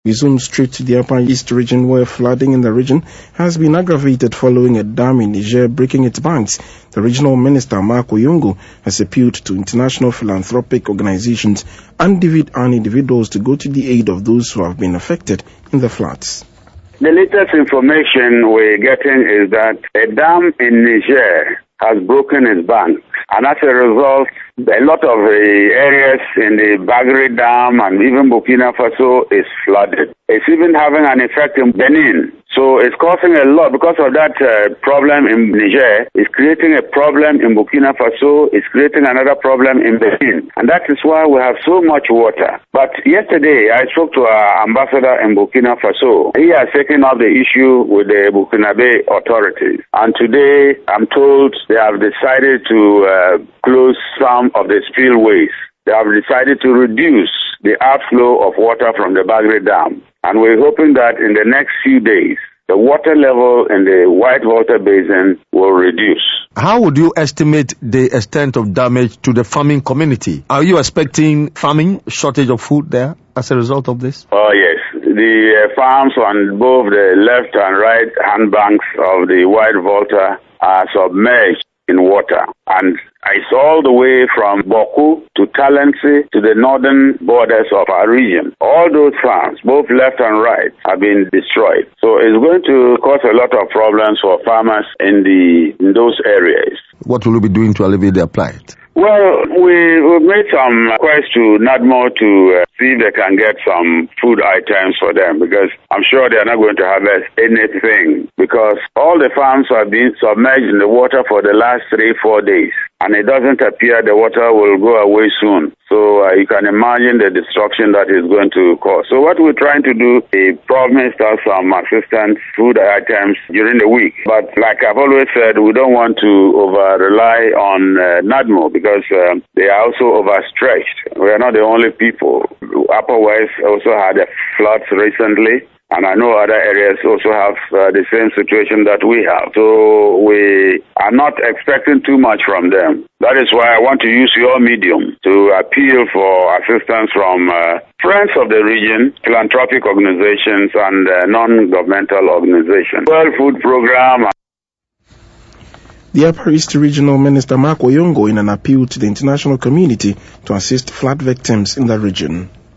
We zoom straight to the Upper East region, where flooding in the region has been aggravated following a dam in Niger breaking its banks. The regional minister, Mark Oyongo, has appealed to international philanthropic organizations and individuals to go to the aid of those who have been affected in the floods. The latest information we're getting is that a dam in Niger has broken its bank, and as a result, a lot of the areas in the Bagre Dam and even Burkina Faso is flooded. It's even having an effect in Benin. So it's causing a lot because of that problem in Niger. It's creating a problem in Burkina Faso. It's creating another problem in Benin. And that is why we have so much water. But yesterday, I spoke to our ambassador in Burkina Faso. He has taken up the issue with the Burkinabe authorities. And today, I'm told they have decided to close some of the spillways. They have decided to reduce the outflow of water from the Bagre Dam. And we're hoping that in the next few days, the water level in the White Volta Basin will reduce. How would you estimate the extent of damage to the farming community? Are you expecting famine, shortage of food there as a result of this? Oh, yes. The farms on both the left and right hand banks of the White Volta are submerged in water. And it's all the way from Boku to Talensi to the northern borders of our region. All those farms, both left and right, have been destroyed. So it's going to cause a lot of problems for farmers in those areas. What will you be doing to alleviate their plight? Well, we've made some requests to NADMO to see if they can get some food items for them, because I'm sure they're not going to harvest anything, because all the farms have been submerged in the water for the last 3-4 days. And it doesn't appear the water will go away soon. So you can imagine the destruction that is going to cause. So what we're trying to do is promise us some assistance food items during the week. But like I've always said, we don't want to over-rely on NADMO because they are also overstretched. We are not the only people. Upper West also had a floods recently. And I know other areas also have the same situation that we have. So we are not expecting too much from them. That is why I want to use your medium to appeal for assistance from friends of the region, philanthropic organizations, and non-governmental organizations. World Food Program. The Upper East Regional Minister Mark Oyongo in an appeal to the international community to assist flood victims in the region.